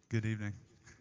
Good evening.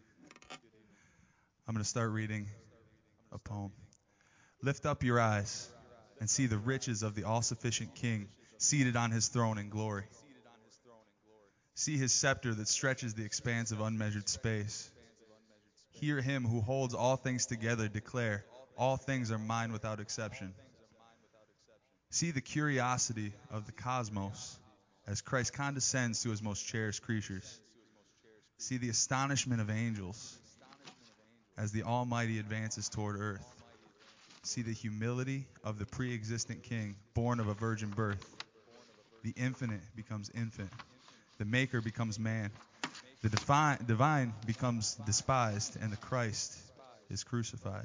I'm going to start reading a poem. Lift up your eyes and see the riches of the all-sufficient King seated on his throne in glory. See his scepter that stretches the expanse of unmeasured space. Hear him who holds all things together declare, all things are mine without exception. See the curiosity of the cosmos as Christ condescends to his most cherished creatures. See the astonishment of angels as the Almighty advances toward earth. See the humility of the pre-existent King, born of a virgin birth. The infinite becomes infant. The Maker becomes man. The divine becomes despised, and the Christ is crucified.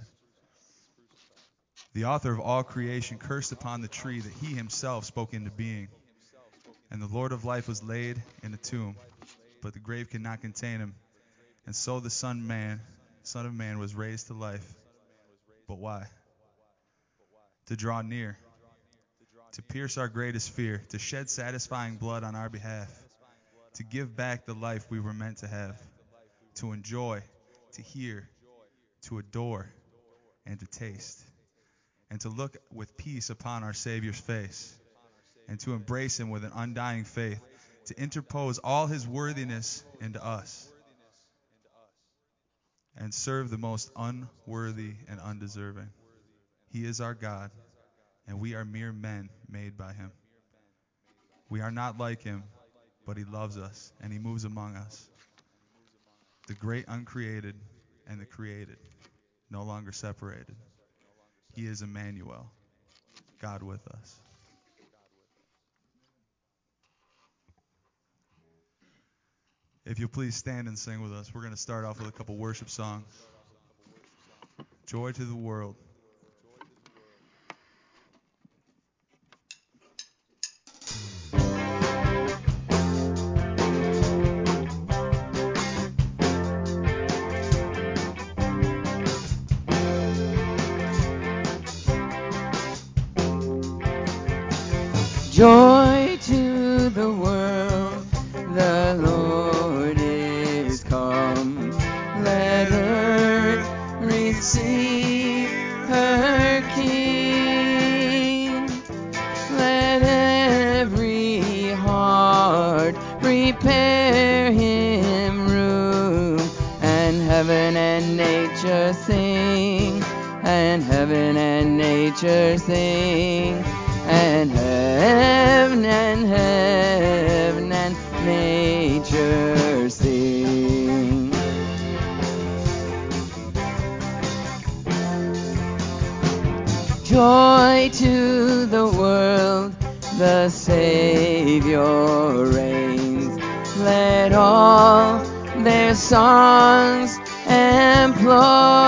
The author of all creation cursed upon the tree that he himself spoke into being. And the Lord of life was laid in a tomb, but the grave could not contain him. And so the Son of Man was raised to life. But why? To draw near, to pierce our greatest fear, to shed satisfying blood on our behalf, to give back the life we were meant to have, to enjoy, to hear, to adore, and to taste, and to look with peace upon our Savior's face, and to embrace him with an undying faith, to interpose all his worthiness into us, and serve the most unworthy and undeserving. He is our God, and we are mere men made by him. We are not like him, but he loves us, and he moves among us. The great uncreated and the created, no longer separated. He is Emmanuel, God with us. If you'll please stand and sing with us, we're going to start off with a couple worship songs. Joy to the world. Joy to the world, the Lord is come. Let earth receive her King. Let every heart prepare him room, and heaven and nature sing, and heaven and nature sing. And heaven and nature sing. Joy to the world, the Savior reigns. Let all their songs employ,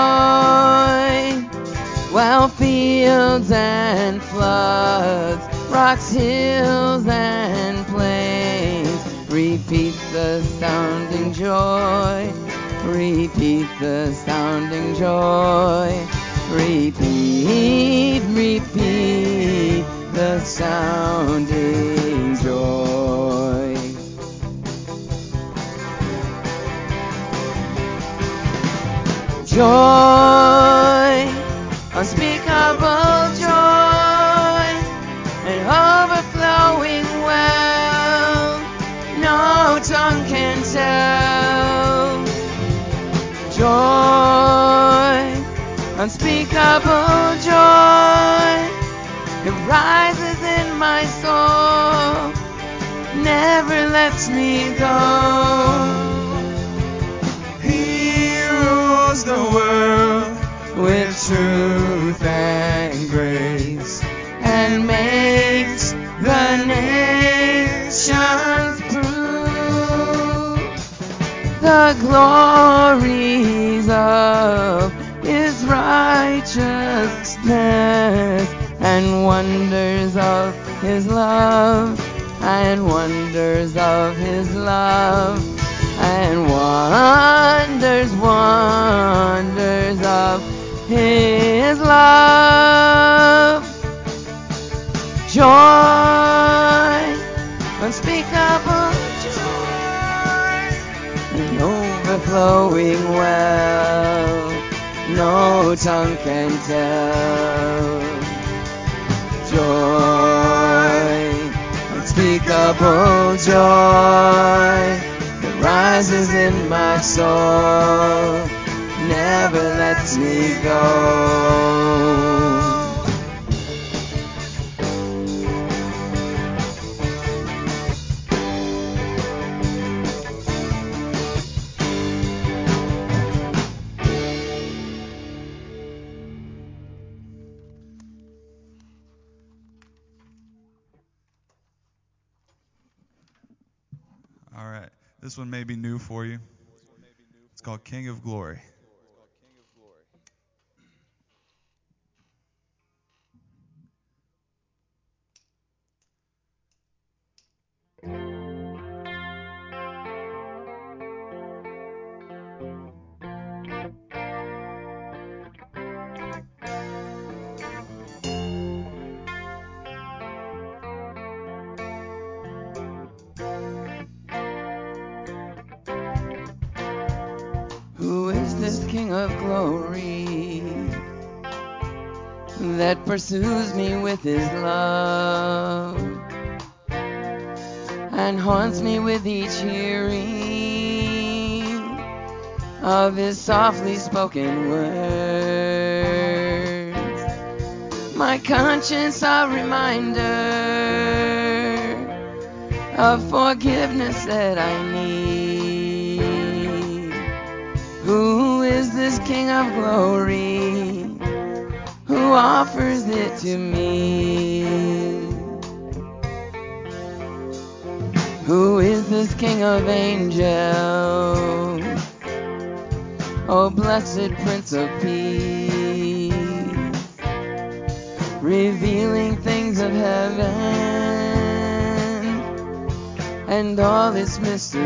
while fields and floods, rocks, hills, and plains repeat the sounding joy, repeat the sounding joy, repeat the sounding joy. Joy, unspeakable joy, and overflowing well, no tongue can tell. Joy, unspeakable joy, it rises in my soul, never lets me go. He rules the world with truth and grace, and makes the nations prove the glories of his righteousness, and wonders of his love, and wonders of his love, and wonders of his love. Joy, unspeakable joy, and a flowing well, no tongue can tell. Joy, unspeakable joy, that rises in my soul, never lets me go. All right. This one may be new for you. It's called King of Glory. Who is this King of Glory that pursues me with his love and haunts me with each hearing of his softly spoken words? My conscience a reminder of forgiveness that I need. Who is this King of Glory who offers it to me? Who is this King of Angels? Oh, blessed Prince of Peace, revealing things of heaven and all its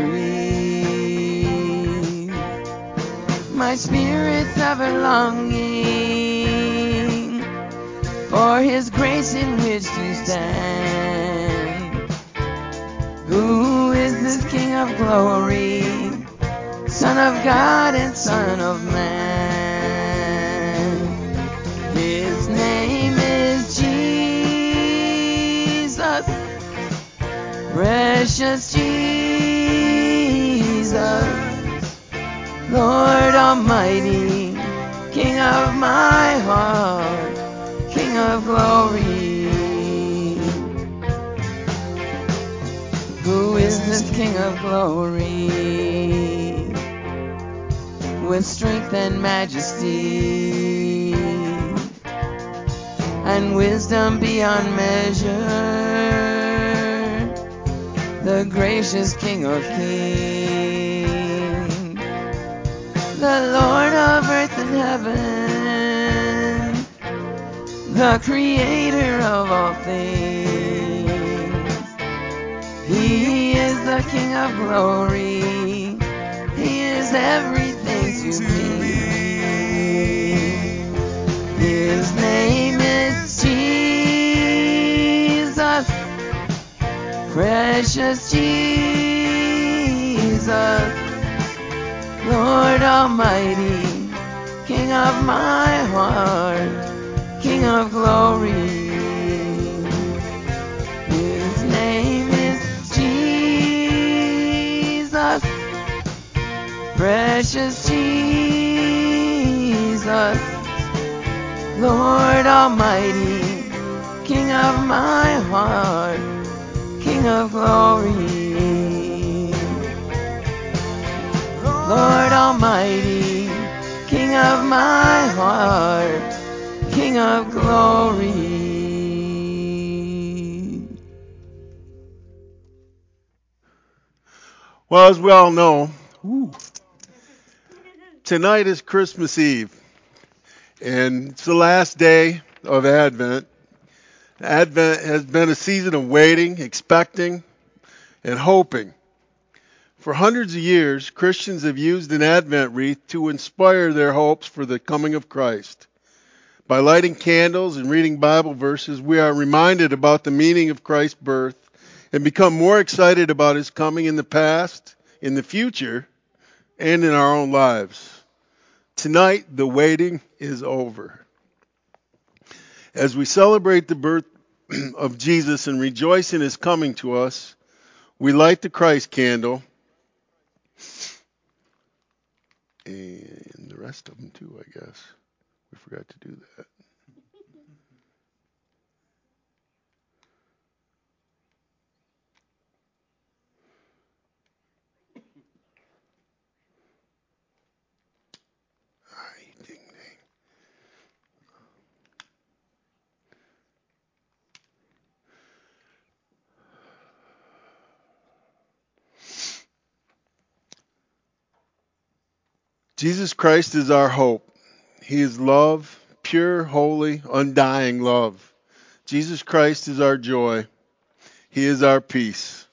mysteries. My spirit's ever longing for his grace in which to stand. Who is this King of Glory, Son of God and Son of Man? His name is Jesus, precious Jesus, Lord Almighty, King of my heart, King of Glory. Who is this King of Glory? With strength and majesty and wisdom beyond measure, the gracious King of Kings, the Lord of earth and heaven, the creator of all things. He is the King of Glory. He is everything to me. His name is Jesus, precious Jesus, Lord Almighty, King of my heart, King of Glory. His name is Jesus, precious Jesus, Lord Almighty, King of my heart, King of Glory. Lord Almighty, King of my heart, King of Glory. Well, as we all know, tonight is Christmas Eve, and it's the last day of Advent. Advent has been a season of waiting, expecting, and hoping. For hundreds of years, Christians have used an Advent wreath to inspire their hopes for the coming of Christ. By lighting candles and reading Bible verses, we are reminded about the meaning of Christ's birth and become more excited about his coming in the past, in the future, and in our own lives. Tonight, the waiting is over. As we celebrate the birth of Jesus and rejoice in his coming to us, we light the Christ candle, and the rest of them too, I guess. We forgot to do that. Ay, ding, ding. Jesus Christ is our hope. He is love, pure, holy, undying love. Jesus Christ is our joy. He is our peace.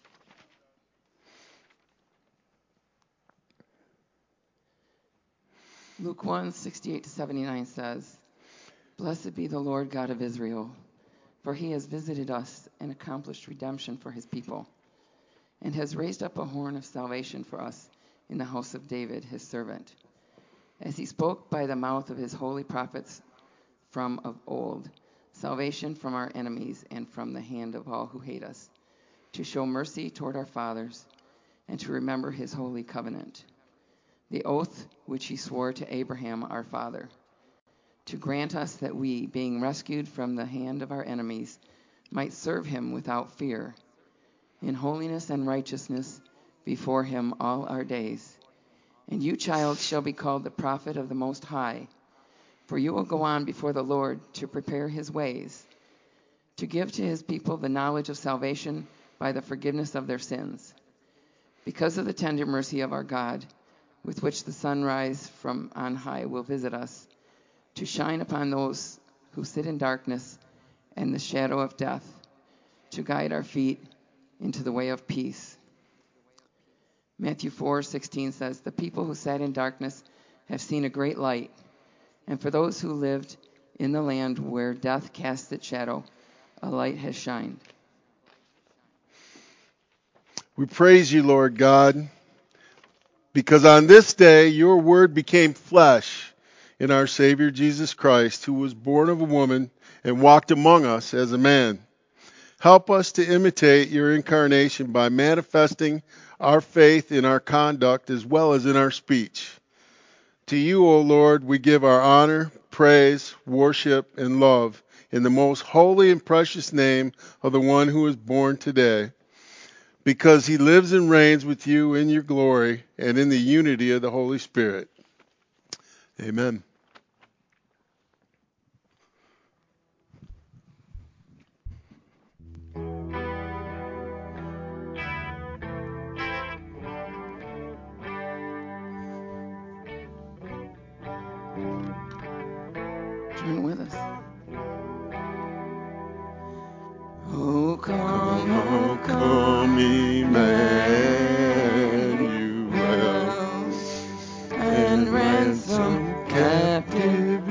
Luke 1:68-79 says, "Blessed be the Lord God of Israel, for he has visited us and accomplished redemption for his people, and has raised up a horn of salvation for us in the house of David, his servant, as he spoke by the mouth of his holy prophets from of old, salvation from our enemies and from the hand of all who hate us, to show mercy toward our fathers, and to remember his holy covenant, the oath which he swore to Abraham our father, to grant us that we, being rescued from the hand of our enemies, might serve him without fear, in holiness and righteousness before him all our days. And you, child, shall be called the prophet of the Most High, for you will go on before the Lord to prepare his ways, to give to his people the knowledge of salvation by the forgiveness of their sins, because of the tender mercy of our God, with which the sunrise from on high will visit us, to shine upon those who sit in darkness and the shadow of death, to guide our feet into the way of peace." Matthew 4:16 says, "The people who sat in darkness have seen a great light, and for those who lived in the land where death cast its shadow, a light has shined." We praise you, Lord God, because on this day your word became flesh in our Savior Jesus Christ, who was born of a woman and walked among us as a man. Help us to imitate your incarnation by manifesting our faith in our conduct as well as in our speech. To you, O Lord, we give our honor, praise, worship, and love in the most holy and precious name of the one who is born today, because he lives and reigns with you in your glory and in the unity of the Holy Spirit. Amen. Join with us. Oh, come, Oh, come, Emmanuel, and ransom captive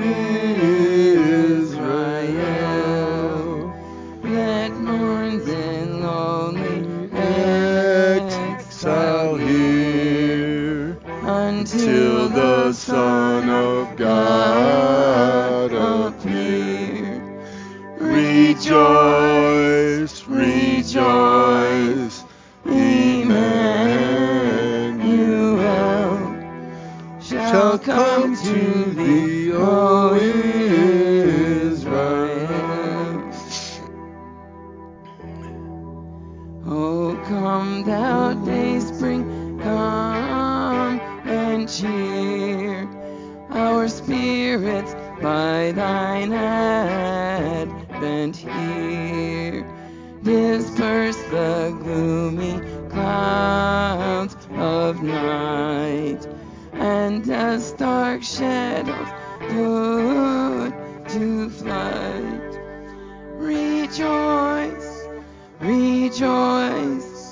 Israel, that mourns in lonely exile here, until the Son of God appear. Rejoice, rejoice, Emmanuel shall come to thee, O Israel. O come, thou dayspring, come and cheer our spirits by thine advent here. Disperse the gloomy clouds of night, and as dark shadows put to flight. Rejoice, rejoice,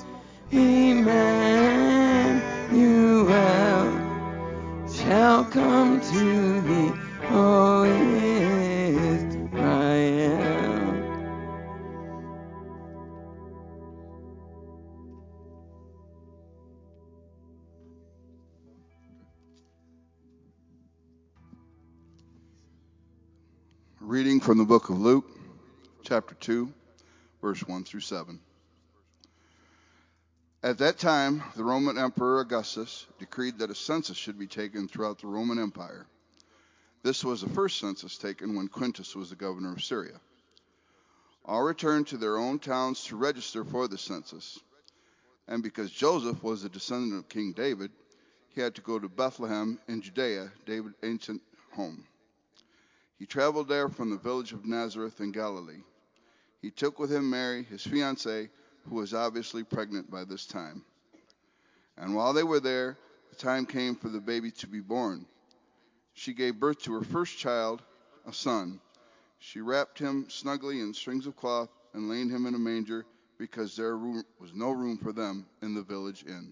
Emmanuel shall come to thee, O Israel. Reading from the book of Luke, chapter 2, verse 1 through 7. At that time, the Roman Emperor Augustus decreed that a census should be taken throughout the Roman Empire. This was the first census taken when Quintus was the governor of Syria. All returned to their own towns to register for the census. And because Joseph was a descendant of King David, he had to go to Bethlehem in Judea, David's ancient home. He traveled there from the village of Nazareth in Galilee. He took with him Mary, his fiancée, who was obviously pregnant by this time. And while they were there, the time came for the baby to be born. She gave birth to her first child, a son. She wrapped him snugly in strings of cloth and laid him in a manger because there was no room for them in the village inn.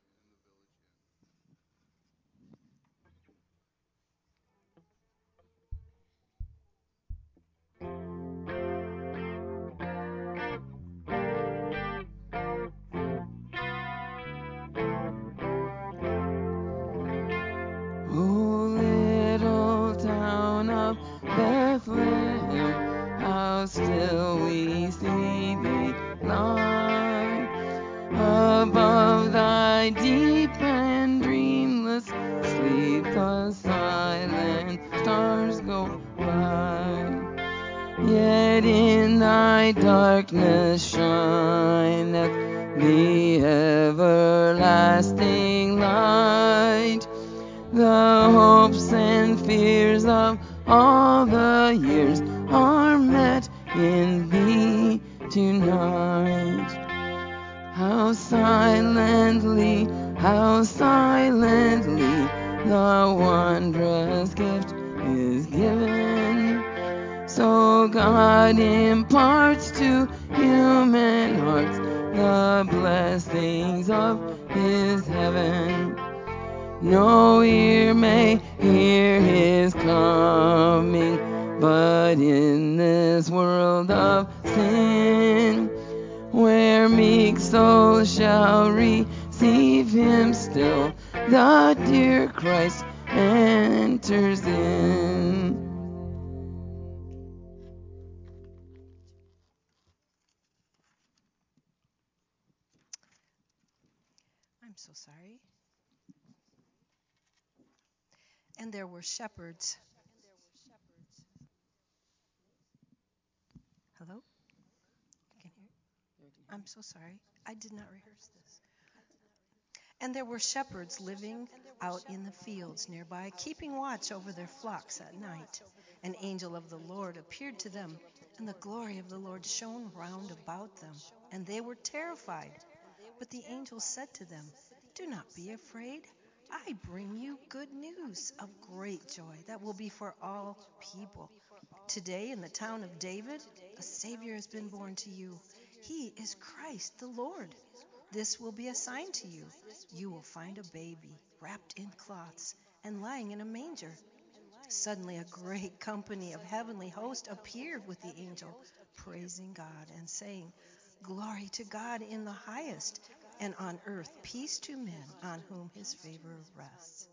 Bethlehem, how still we see thee lie above thy deep and dreamless sleep. The silent stars go by, yet in thy darkness shineth the everlasting light. The hopes and fears of all the years are met in thee tonight. How silently the wondrous gift is given. So God imparts to human hearts the blessings of his heaven. No ear may hear his coming, but in this world of sin, where meek souls shall receive him still, the dear Christ enters in. I'm so sorry. And there were shepherds. Hello? You can hear? I'm so sorry. I did not rehearse this. And there were shepherds living out in the fields nearby, keeping watch over their flocks at night. An angel of the Lord appeared to them, and the glory of the Lord shone round about them, and they were terrified. But the angel said to them, "Do not be afraid. I bring you good news of great joy that will be for all people. Today in the town of David, a Savior has been born to you. He is Christ the Lord. This will be a sign to you. You will find a baby wrapped in cloths and lying in a manger." Suddenly a great company of heavenly hosts appeared with the angel, praising God and saying, "Glory to God in the highest, and on earth peace to men on whom his favor rests."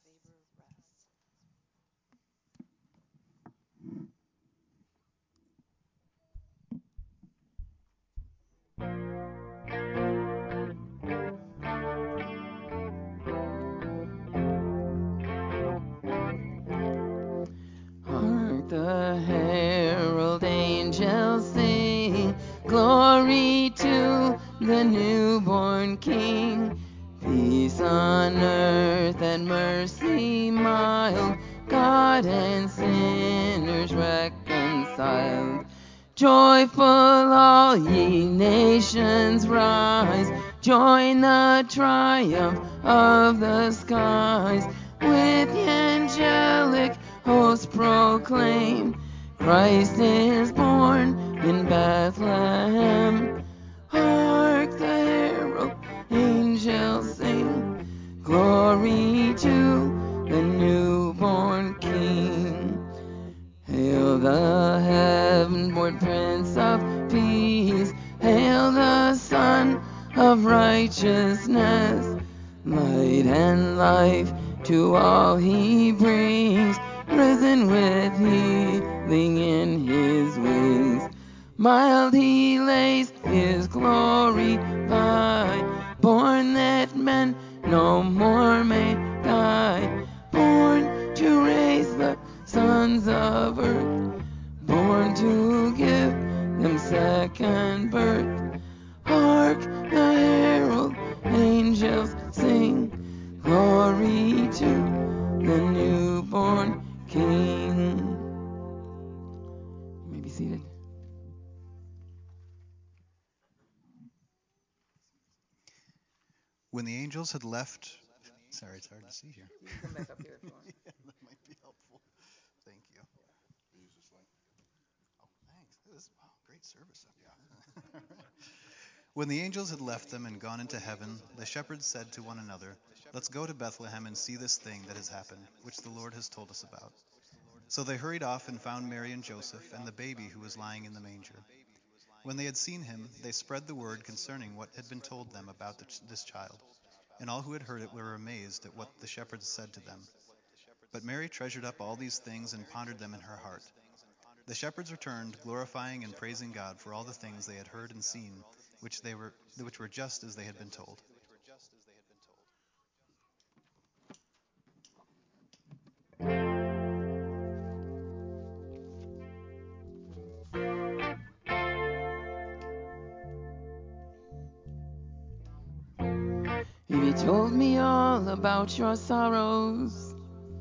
Hark the herald angels sing, glory to the newborn King. Peace on earth and mercy mild, God and sinners reconciled. Joyful all ye nations rise, join the triumph of the skies. With the angelic hosts proclaim, Christ is born in Bethlehem. Hark the herald angels sing, glory to the newborn King. Hail the heaven-born Prince of Peace, hail the Son of Righteousness. Light and life to all he brings, risen with healing in his wings. Mild he lays his glory by, born that men no more may die, born to raise the sons of earth, born to give them second birth. Hark, the herald angels sing, glory to the newborn King. You may be seated. When the angels had left, sorry, it's hard to see here. You can come back up here if you want. Yeah, that might be helpful. Thank you. Oh, thanks. This is great service up here. When the angels had left them and gone into heaven, the shepherds said to one another, "Let's go to Bethlehem and see this thing that has happened, which the Lord has told us about." So they hurried off and found Mary and Joseph and the baby who was lying in the manger. When they had seen him, they spread the word concerning what had been told them about this child. And all who had heard it were amazed at what the shepherds said to them. But Mary treasured up all these things and pondered them in her heart. The shepherds returned, glorifying and praising God for all the things they had heard and seen, which were just as they had been told. If you told me all about your sorrows,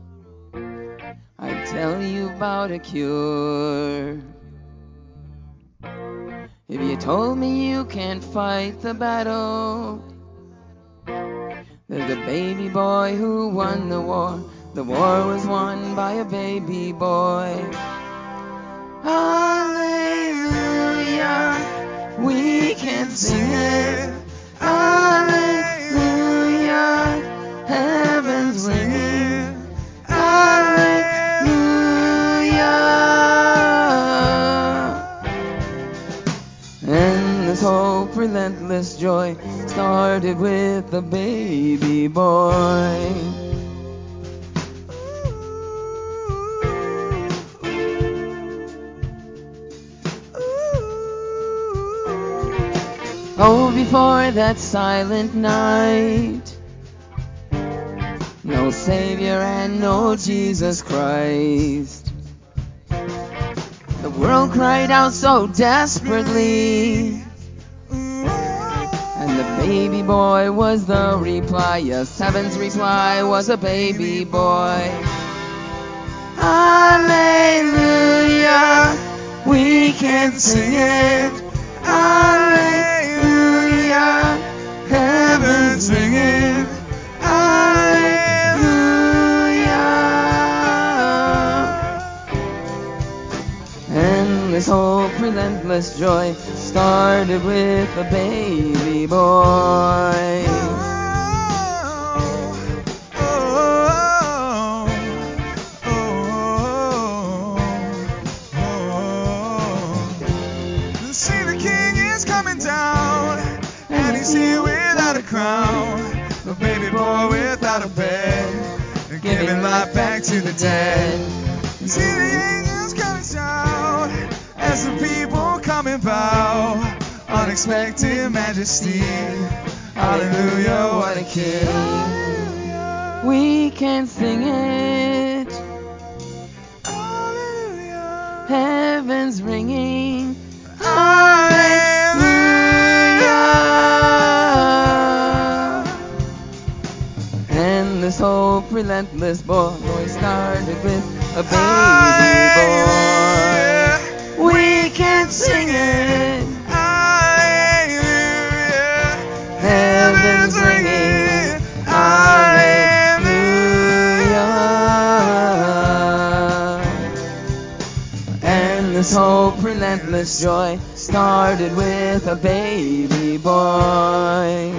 I'd tell you about a cure. If you told me you can't fight the battle, there's a baby boy who won the war. The war was won by a baby boy. Hallelujah, we can sing it. Hallelujah, heaven's ringing. Hallelujah. And this hope, relentless joy started with a baby boy. Oh, before that silent night, no Savior and no Jesus Christ. The world cried out so desperately, and the baby boy was the reply. Yes, heaven's reply was a baby boy. Hallelujah, we can sing it. Hallelujah, heaven's singing. Hallelujah. And this hope, relentless joy started with a baby boy. See, the king is coming down, and he's here without a crown, a baby boy without a bed, and giving life back to the dead. See, the angels coming down, as the people come and bow, unexpected majesty. Hallelujah, what a king. We can sing it. Hallelujah. Heaven's ringing. Hallelujah. And this hope, relentless boy started with a baby boy. We can sing it. Hallelujah. Heaven's ringing. Hallelujah. And this hope, relentless joy started with a baby boy.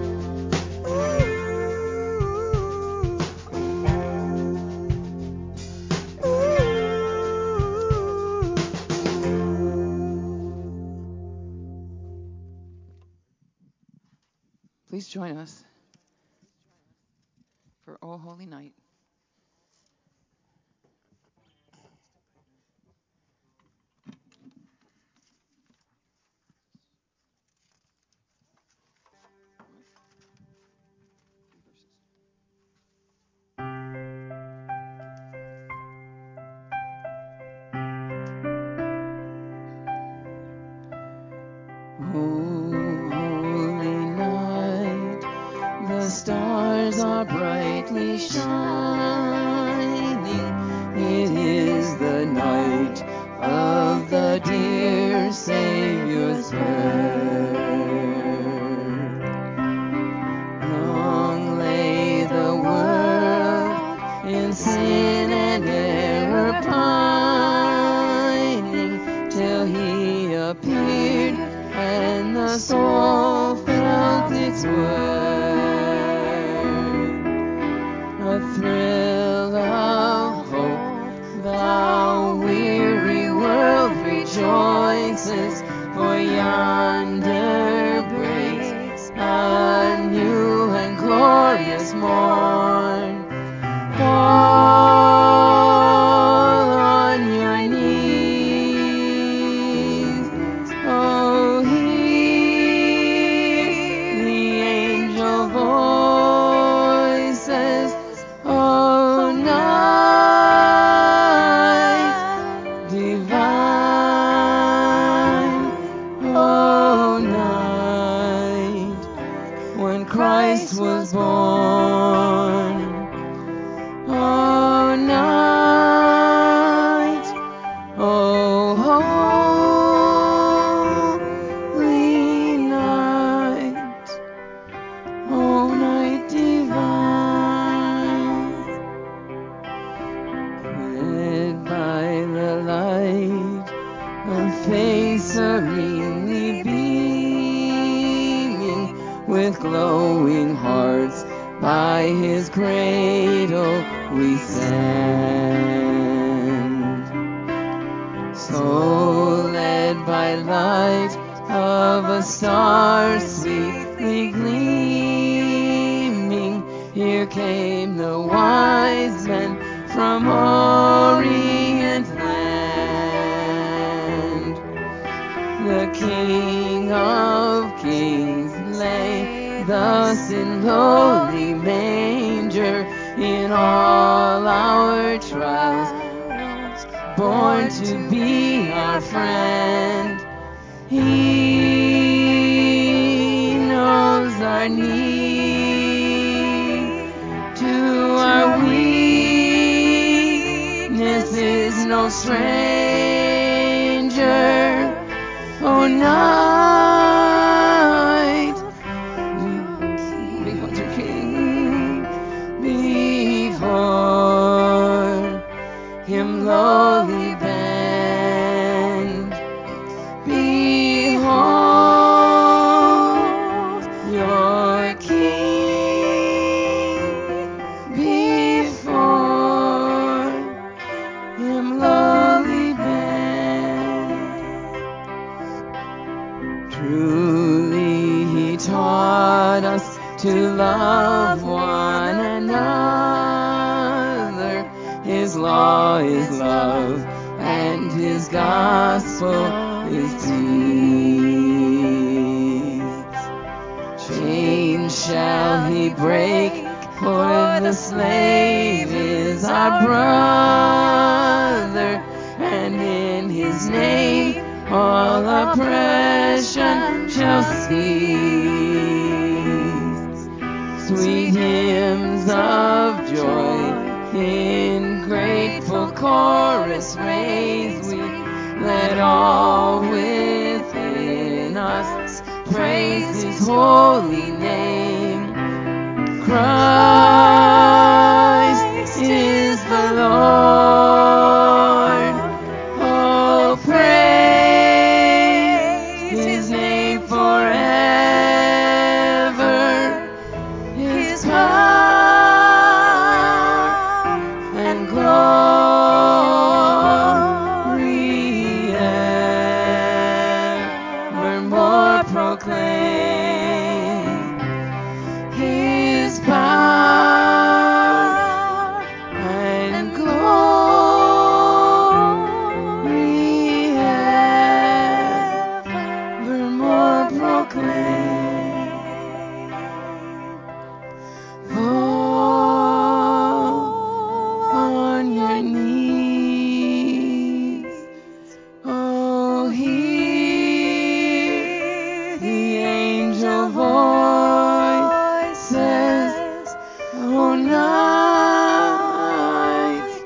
Please join us for O Holy Night. by his cradle we stand. So led by light of a star sweetly gleaming, here came the wise men from Orient land. The King of Kings lay thus in lowly manger, in all our trials, born to be our friend. He knows our need, to our weakness is no stranger. Oh, night, behold your King, before him lowly bend. Behold your King, before him lowly bend. Truly he taught us to love one another. His law is love, and his gospel is peace. Chains shall he break, for the slave is our brother, and in his name all oppression shall cease. Sweet hymns of joy in grateful chorus raise we, let all within us praise his holy name. Christ is the Lord. Oh, praise his name forever. His power and glory evermore proclaim. His power and glory evermore proclaim. Fall on your knees. Oh, hear the angel voices. Oh, night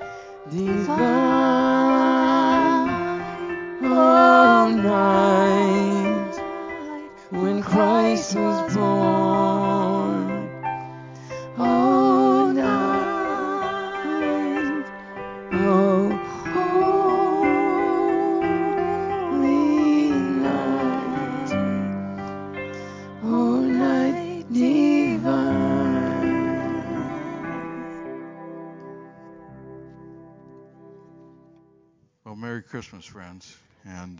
divine. Oh, night when Christ was born. Oh, night, oh, holy night, oh, night divine. Well, Merry Christmas, friends. And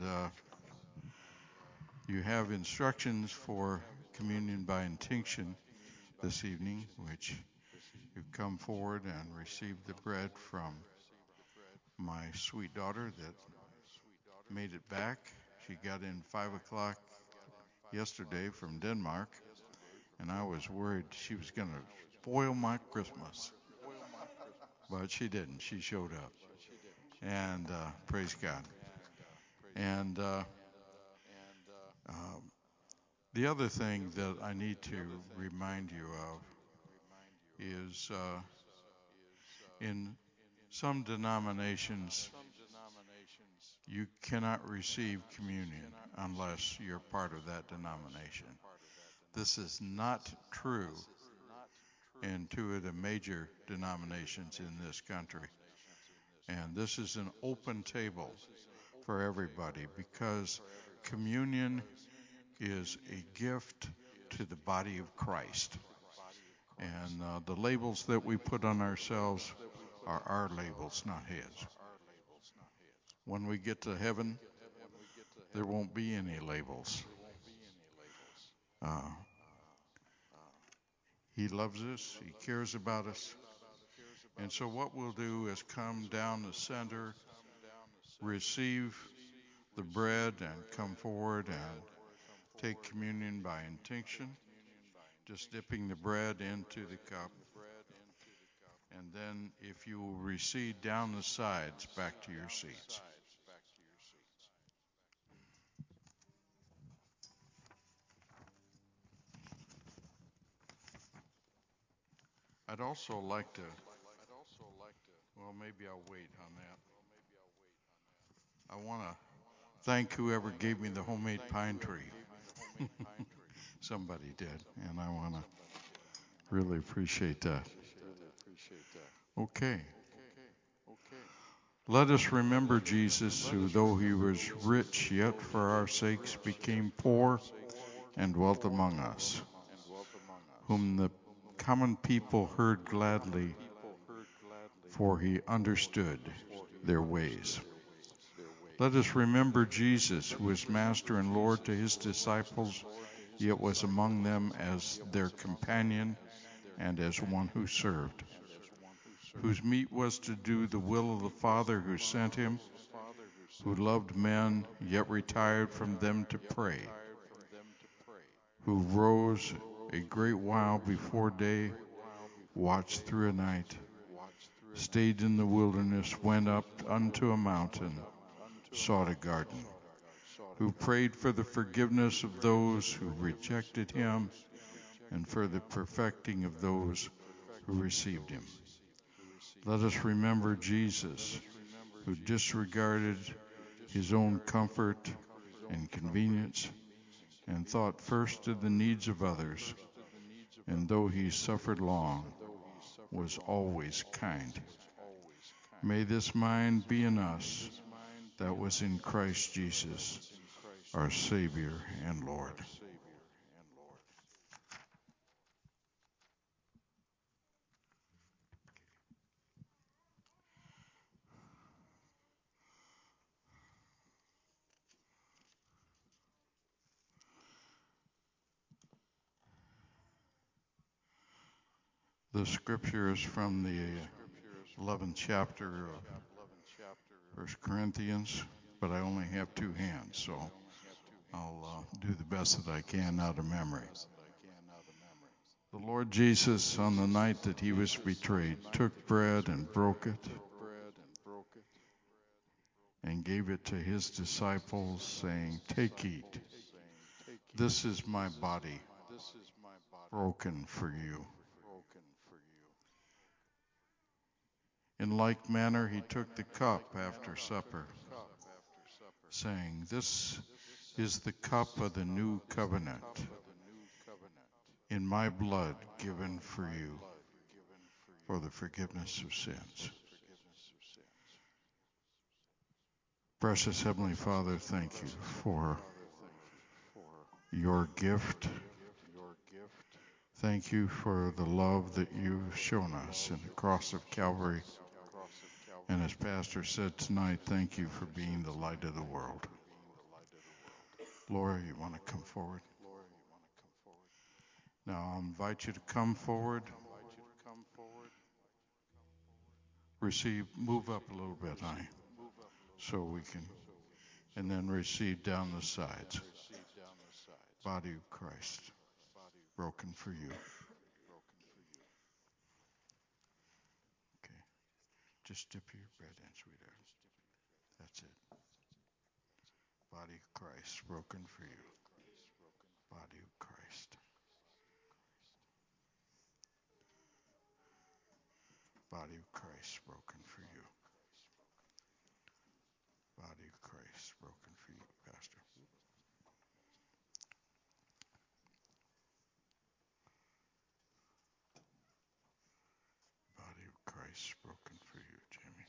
you have instructions for communion by intinction this evening, which you've come forward and received the bread from my sweet daughter that made it back. She got in 5 o'clock yesterday from Denmark, and I was worried she was going to spoil my Christmas. But she didn't. She showed up. And praise God. And the other thing that I need to remind you of is in some denominations, you cannot receive communion unless you're part of that denomination. This is not true in two of the major denominations in this country. And this is an open table for everybody because communion is a gift to the body of Christ. And the labels that we put on ourselves are our labels, not his. When we get to heaven, there won't be any labels. He loves us. He cares about us. And so what we'll do is come down the center, receive the bread, and come forward and take communion by intinction, just dipping the bread into the cup. And then if you will recede down the sides back to your seats. I'd also like to, well, maybe I'll wait on that. I want to thank whoever gave me the homemade pine tree. Somebody did, and I want to really appreciate that. Okay. Let us remember Jesus, who, though he was rich, yet for our sakes became poor and dwelt among us, whom the common people heard gladly, for he understood their ways. Let us remember Jesus, who was Master and Lord to his disciples, yet was among them as their companion and as one who served, whose meat was to do the will of the Father who sent him, who loved men, yet retired from them to pray, who rose a great while before day, watched through a night, stayed in the wilderness, went up unto a mountain, sought a garden, who prayed for the forgiveness of those who rejected him and for the perfecting of those who received him. Let us remember Jesus, who disregarded his own comfort and convenience and thought first of the needs of others, and though he suffered long, was always kind. May this mind be in us that was in Christ Jesus, our Savior and Lord. The scripture is from the 11th chapter of 1 Corinthians, but I only have two hands, so I'll do the best that I can out of memory. The Lord Jesus, on the night that he was betrayed, took bread and broke it and gave it to his disciples, saying, "Take, eat. This is my body broken for you." In like manner, he took the cup after supper, saying, "This is the cup of the new covenant in my blood given for you for the forgiveness of sins." Precious Heavenly Father, thank you for your gift. Thank you for the love that you've shown us in the cross of Calvary. And as Pastor said tonight, thank you for being the light of the world. Laura, you want to come forward? Now I'll invite you to come forward. Receive, move up a little bit, honey, so we can, and then receive down the sides. Body of Christ, broken for you. Okay, just dip your bread in, sweetheart. That's it. Body of Christ, broken for you. Body of Christ. Body of Christ, broken for you. Body of Christ, broken for you, Pastor. Body of Christ, broken for you, Jamie.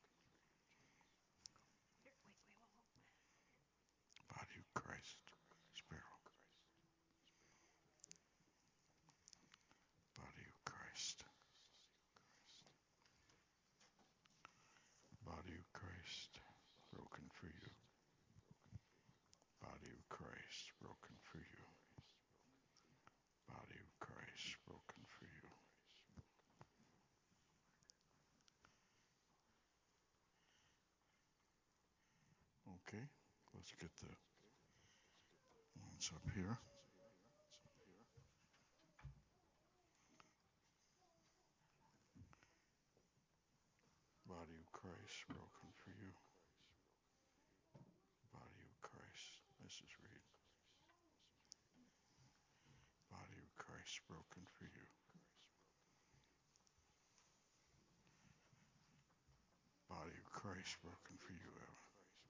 Body of Christ, Sparrow. Body of for you. Body of Christ broken for you. Body of Christ broken for you. Okay, let's get the ones up here. Body of Christ broken for you. Body of Christ, Mrs. Reed. Body of Christ broken for you. Body of Christ broken for you, Eva.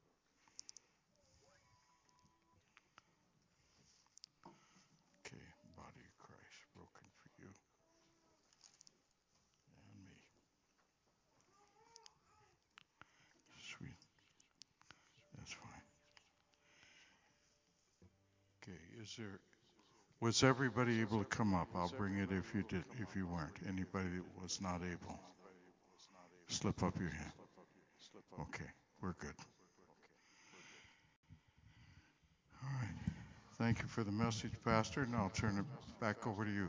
Okay, body of Christ broken for you and me. Sweet. That's fine. Okay, was everybody able to come up? I'll bring it if you weren't. Anybody that was not able, slip up your hand. Okay, we're good. All right. Thank you for the message, Pastor, and I'll turn it back over to you.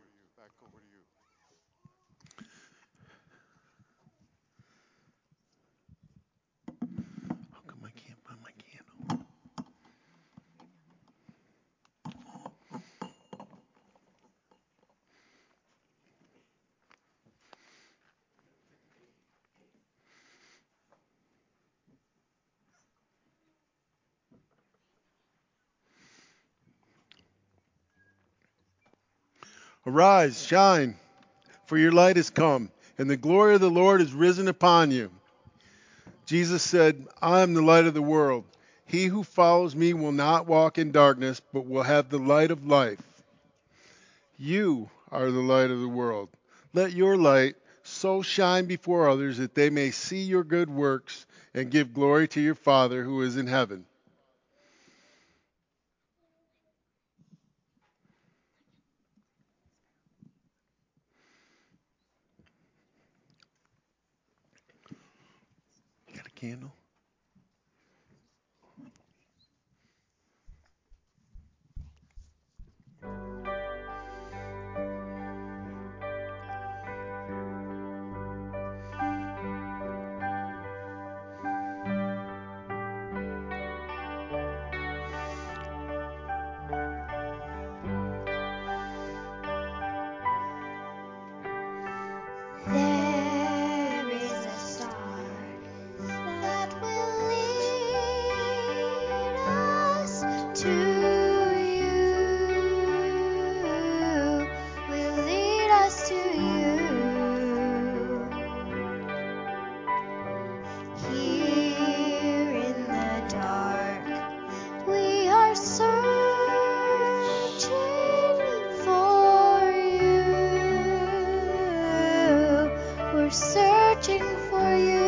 How come I can't find my candle? Arise, shine, for your light has come, and the glory of the Lord is risen upon you. Jesus said, I am the light of the world. He who follows me will not walk in darkness, but will have the light of life. You are the light of the world. Let your light so shine before others that they may see your good works and give glory to your Father who is in heaven. You got a candle? There is a star that will lead us to you. Will lead us to you. Here in the dark, we are searching for you. We're searching for you.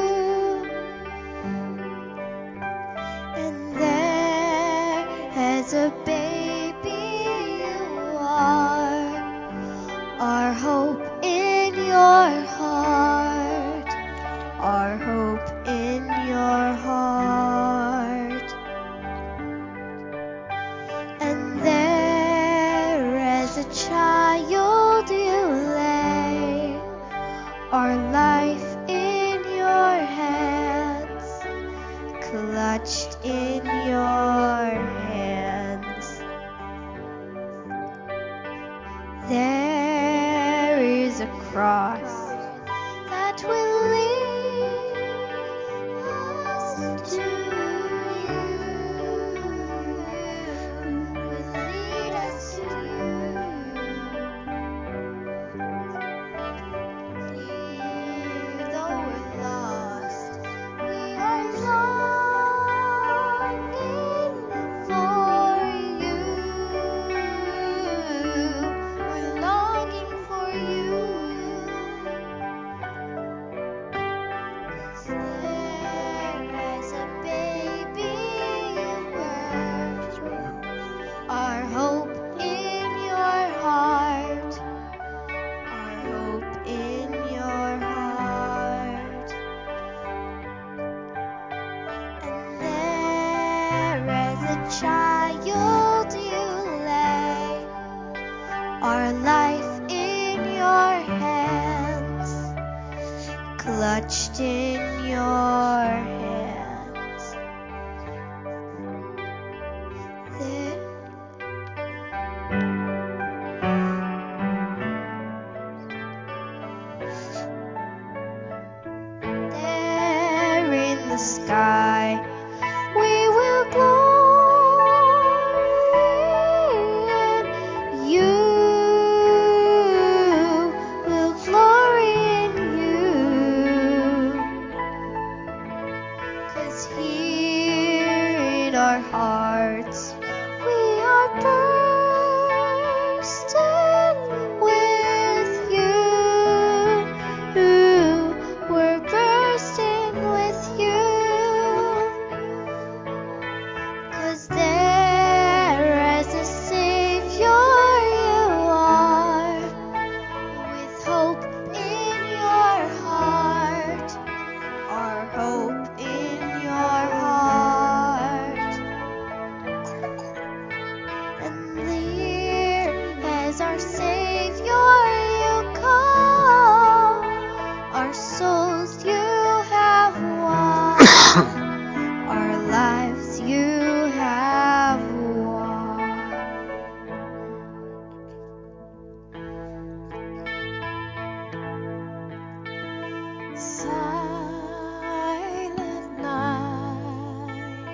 And there, as a baby, you are our hope in your heart. Our hope in your heart. And there, as a child, you lay our life in your hands, clutched in your hands. There is a cross that will lead us to you. Will lead us to you. Though we're lost, we are longing for you. We're longing for you. clutched in your hands. There in the sky, we will glory in you. We'll glory in you. 'Cause here in our hearts, we are bursting with you. We're bursting with you. 'Cause there as a Savior you are, with hope in your heart, our hope in your heart. And there as our Savior you come, our souls you have won, our lives you have won. Silent night,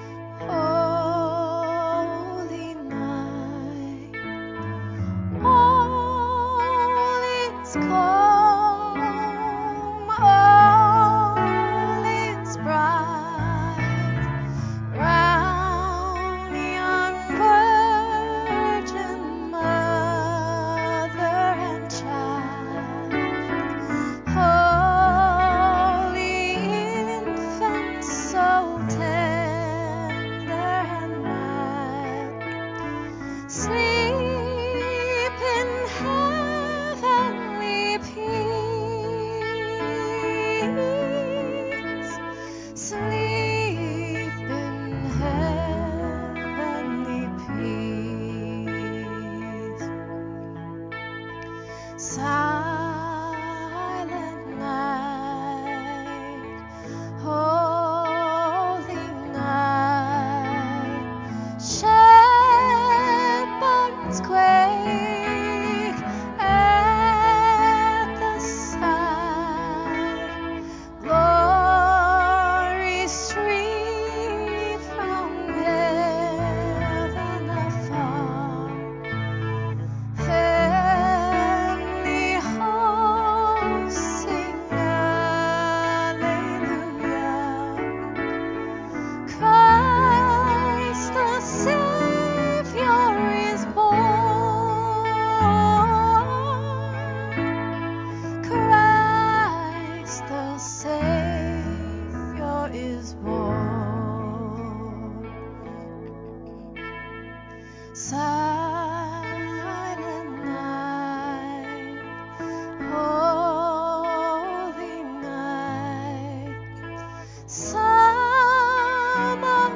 holy night, all is calm, all is bright, round the young Virgin Mother and Child. Holy infant, so tender and mild, sleep in heavenly peace. Sleep in heavenly peace. Silent night, holy night, shepherds quake at the sight, glory stream from heaven afar. Heavenly hosts sing hallelujah. Christ the Savior is born. Christ the Savior is born. Silent night, holy night, Son of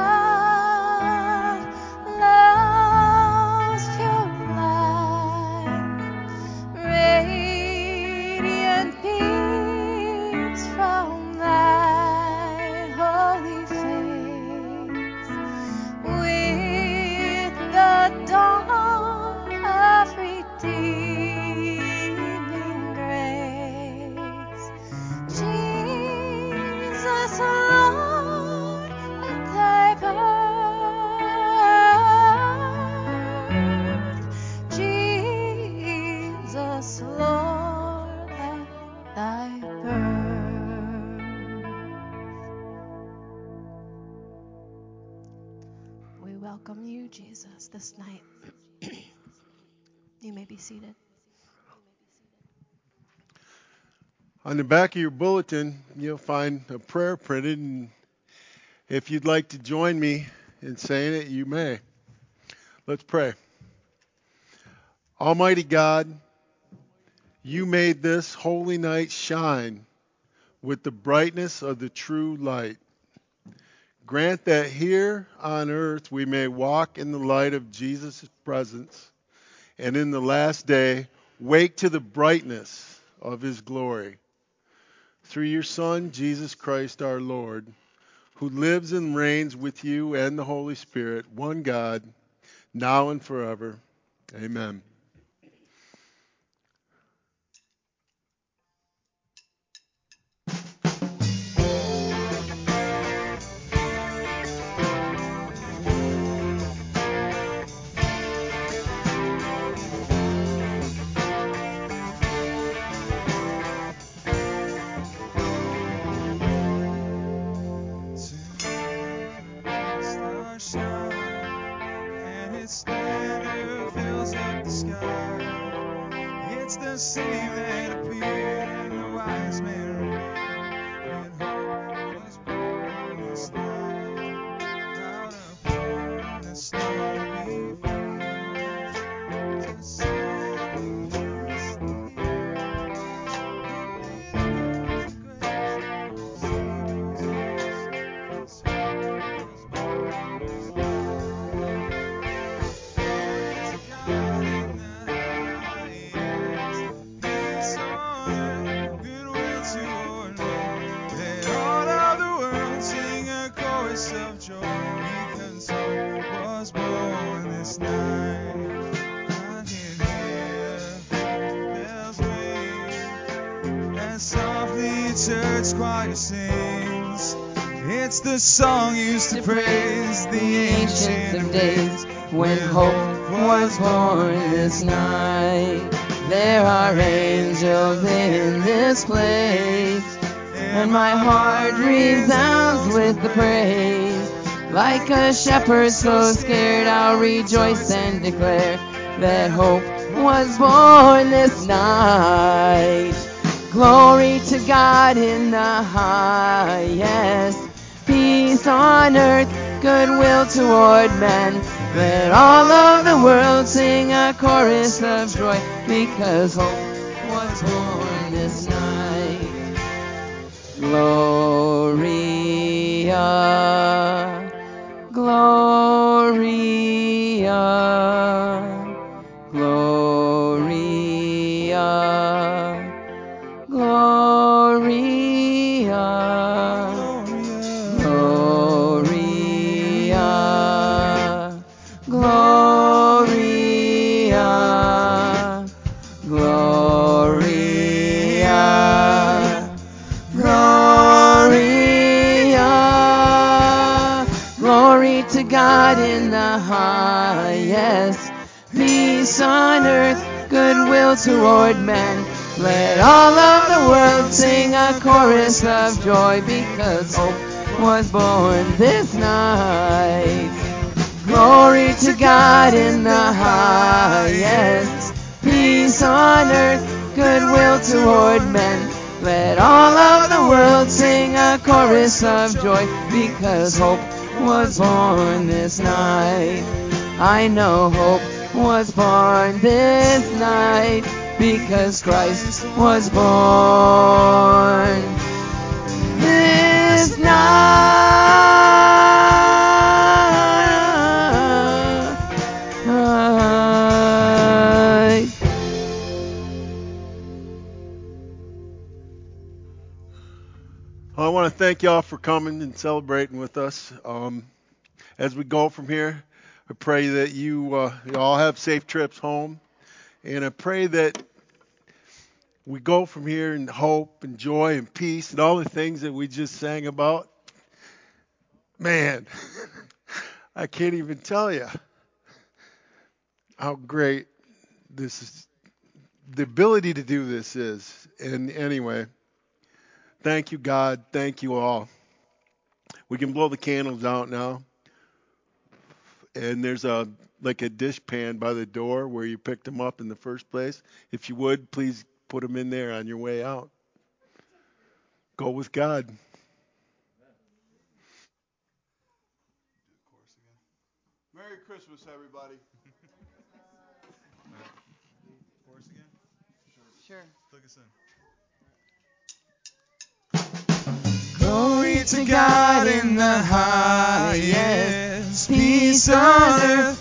God, love's pure light, radiant beams from thy holy face. With the dawn of redeeming grace, Jesus, Lord, at thy birth, Jesus, Lord, at thy birth. We welcome you, Jesus, this night. You may be seated. On the back of your bulletin, you'll find a prayer printed, and if you'd like to join me in saying it, you may. Let's pray. Almighty God, you made this holy night shine with the brightness of the true light. Grant that here on earth we may walk in the light of Jesus' presence, and in the last day wake to the brightness of his glory. through your Son, Jesus Christ our Lord, who lives and reigns with you and the Holy Spirit, one God, now and forever. Amen. And its splendor fills up the sky. It's the same that appeared in the wise man when hope was born this night. Out upon the snowy fields, to sing is the of joy because hope was born this night. I can hear bells ring as softly church choir sings. It's the song used to praise the ancient of days when hope was born this night. There are angels in this place, and my heart resounds with the praise. Like a shepherd so scared, I'll rejoice and declare that hope was born this night. Glory to God in the highest, peace on earth, goodwill toward men. Let all of the world sing a chorus of joy, because hope was born this night. Gloria, Gloria, Gloria, Gloria, Gloria, Gloria, Gloria, Gloria, glory to God in the highest, peace on earth, goodwill toward men. Let all of the world sing a chorus of joy, because hope was born this night. Glory to God in the highest, peace on earth, goodwill toward men. Let all of the world sing a chorus of joy, because hope was born this night. I know hope was born this night, because Christ was born this night. I want to thank y'all for coming and celebrating with us. As we go from here, I pray that you all have safe trips home, and I pray that we go from here in hope and joy and peace and all the things that we just sang about. Man, I can't even tell you how great this is, the ability to do this is. And anyway, thank you, God. Thank you all. We can blow the candles out now. And there's a dish pan by the door where you picked them up in the first place. If you would, please put them in there on your way out. Go with God. Merry Christmas, everybody. Chorus again? Sure. Look us in. Glory to God in the highest, peace on earth,